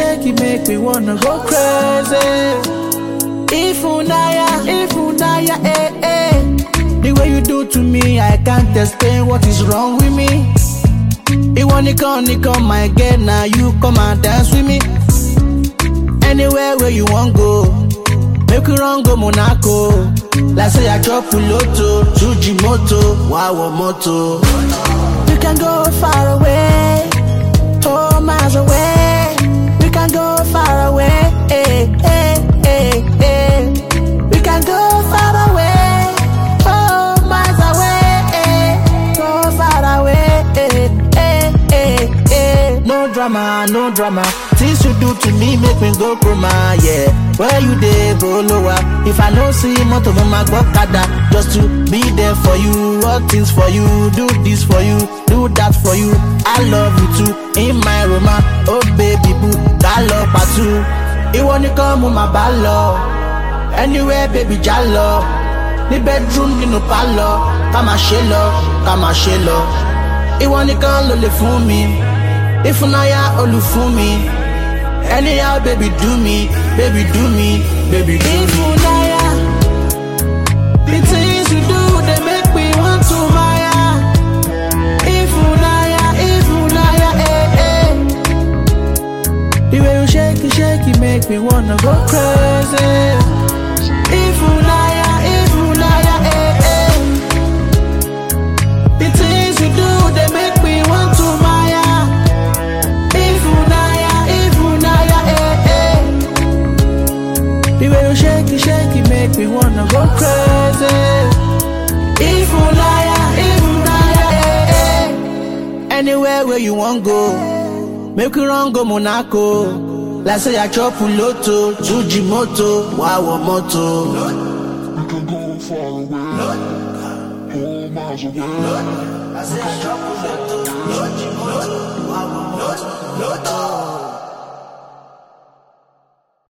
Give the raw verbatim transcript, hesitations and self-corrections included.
shake it make me wanna go crazy. If unaya, if unaya, eh eh. The way you do to me, I can't explain what is wrong with me. You want to come, you come, my girl, now you come and dance with me. Anywhere where you want go, make you run go Monaco. Like say I drop Puloto, Jujimoto, Wawa Moto. We can go far away, oh miles away. We can go far away, eh, eh, eh, eh. We can go far away, oh miles away, eh. Go far away, eh, eh, eh, eh. No drama, no drama. Things you do to me make me go chroma, yeah. Where you dey, Bolowa? If I don't see moto, mama go kada. Just to be there for you, all things for you, do this for you, do that for you. I love you too, in my Roma, oh baby boo, galo patu. You wanna come with my ballo? Anywhere, baby jalo. The bedroom, you know palo. Come a shelo, come a shelo. You wanna come lole for me? If unaya olu for me. Anyhow, baby, do me, baby, do me, baby, do if me. Unaya, the things you do, they make me want to Maya. If unaya, if unaya, eh, eh. The way you shake it, shake it, make me wanna go crazy. If unaya, if unaya, eh, eh. The things you do, they make me want to Maya. The way you shake it, shake it, make me wanna go crazy. If unaya, if unaya, eh, eh. Anywhere where you want go, make you run go Monaco. Like say I chop Puloto, Jujimoto, Wawa Moto. We can go far away, whole miles away. I say I chop Puloto, Jujimoto, Wawa Moto.